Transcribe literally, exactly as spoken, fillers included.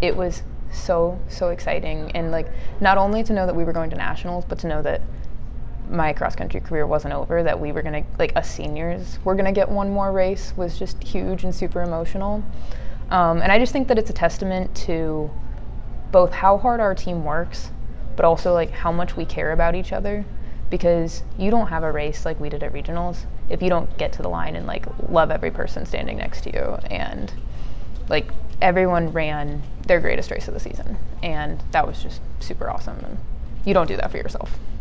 it was so, so exciting. And like, not only to know that we were going to nationals, but to know that my cross country career wasn't over, that we were gonna, like us seniors, we're gonna get one more race was just huge and super emotional. Um, and I just think that it's a testament to both how hard our team works, but also like how much we care about each other, because you don't have a race like we did at regionals if you don't get to the line and like love every person standing next to you. And like everyone ran their greatest race of the season, and that was just super awesome, and you don't do that for yourself.